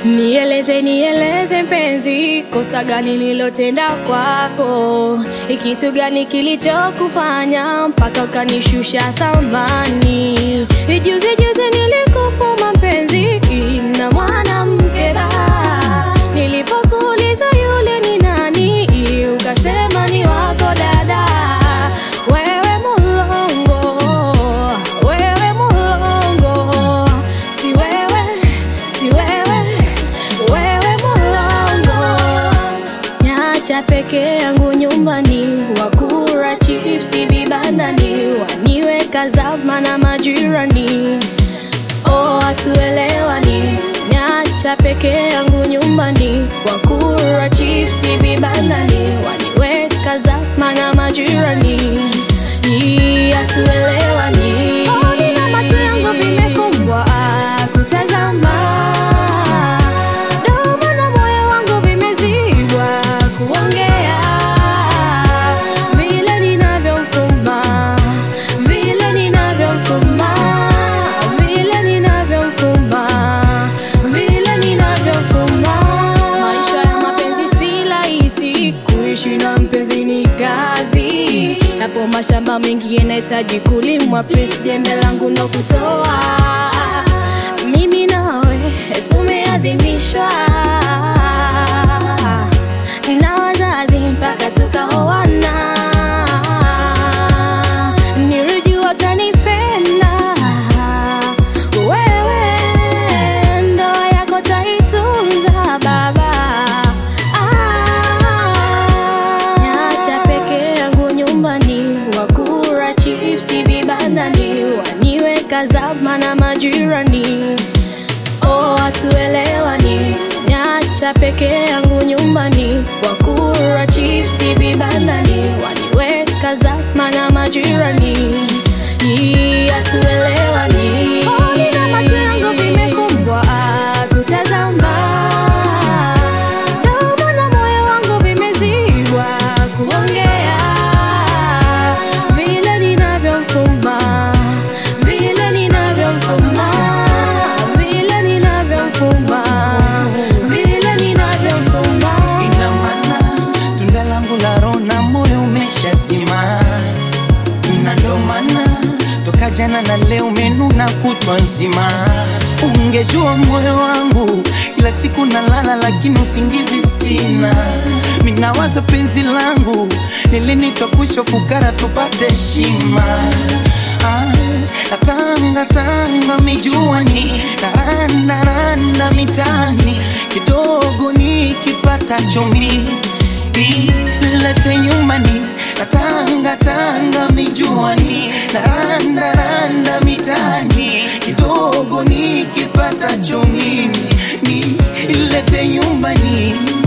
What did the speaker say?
Nieleze mpenzi, kosa gani nilotenda kwako? Kitu gani kilichokufanya mpaka ukanishusha thamani? Juzi nilikufuma mpenzi na mwanamke ba. Nilipokuuliza yule ni nani, ukasema ni wako dada. Wewe mulongo, wewe mulongo. Si wewe wewe mulongo. Nyacha peke yangu nyumbani, wakura chipsi vibandani, waniweka zama na majirani. Oh, hatuelewani. Nyacha peke yangu nyumbani, wakura chipsi vibandani, waniweka zama na majirani. Hatuelewani. Oh, nina macho yangu vimefumbwa kutazama, domo na moyo wangu vimezibwa kuongea. Vile ninavyomfuma, vile ninavyomfuma, vile ninavyomfuma, vile ninavyomfuma. Maisha ya mapenzi si rahisi, kuishi na mpenzi ni kazi. Hapo mashamba mengi yanahitaji kulimwa, please jembe langu ndo kutoa. Mimi nawe tumeadhimishwa na wazazi mpaka tukaoana. Nilijua utanipenda wewe, ndoa yako taitunza baba. Nyacha peke yangu nyumbani, wakura chipsi vibandani, waniweka zama na majirani. Oh, hatuelewani. Nyacha peke yangu nyumbani, wakura chipsi vibandani, waniweka zama na majirani. Hatuelewani. Oh, nina macho yangu vimefumbwa kutazama, domo na moyo wangu vimezibwa kuongea. Vile ninavyomfuma, vile ninavyomfuma, vile ninavyomfuma, vile ninavyomfuma. Ina maana tunda langu la roho na moyo umeshazima, na ndo maana toka jana na leo umenuna kutwa nzima. Ungejua moyo wangu kila siku nalala, lakini usingizi sina. Minawaza penzi langu lini nitakusha fukara tupate heshima. Tanga mijuani, randa mitani, kidogo nikipata chumvi ilete nyumbani. Tanga mijuani, randa mitani, kidogo nikipata chumvi ilete nyumbani.